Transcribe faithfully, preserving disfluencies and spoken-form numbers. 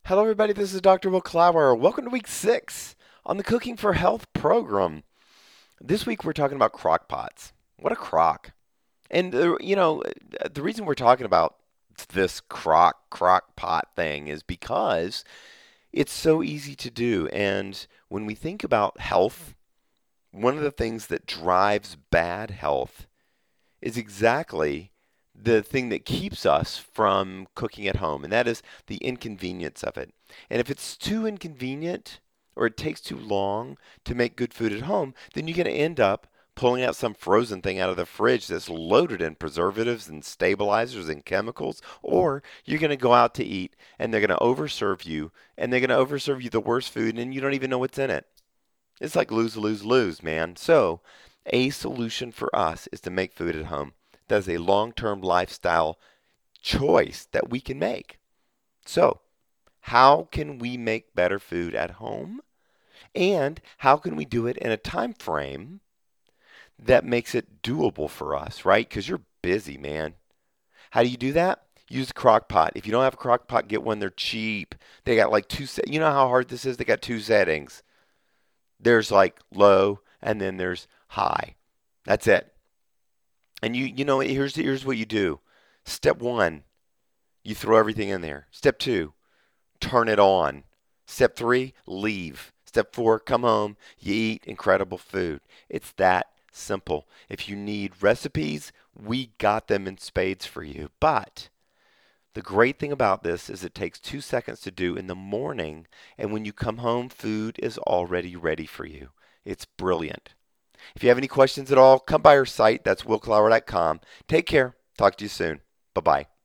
Hello, everybody. This is Doctor Will Clower. Welcome to week six on the Cooking for Health program. This week we're talking about crock pots. What a crock. And, uh, you know, uh, the reason we're talking about this crock, crock pot thing is because it's so easy to do. And when we think about health, one of the things that drives bad health is exactly the thing that keeps us from cooking at home, and that is the inconvenience of it. And if it's too inconvenient or it takes too long to make good food at home, then you're going to end up pulling out some frozen thing out of the fridge that's loaded in preservatives and stabilizers and chemicals, or you're going to go out to eat and they're going to overserve you, and they're going to overserve you the worst food and you don't even know what's in it. It's like lose, lose, lose, man. So, a solution for us is to make food at home. That is a long term lifestyle choice that we can make. So, how can we make better food at home? And how can we do it in a time frame that makes it doable for us, right? Because you're busy, man. How do you do that? Use a crock pot. If you don't have a crock pot, get one. They're cheap. They got like two, se- you know how hard this is? They got two settings. There's like low and then there's high. That's it. And you you know here's here's what you do. Step one, you throw everything in there. Step two, turn it on. Step three, leave. Step four, come home. You eat incredible food. It's that simple. If you need recipes, we got them in spades for you. But the great thing about this is it takes two seconds to do in the morning, and when you come home, food is already ready for you. It's brilliant. If you have any questions at all, come by our site. That's will clower dot com. Take care. Talk to you soon. Bye bye.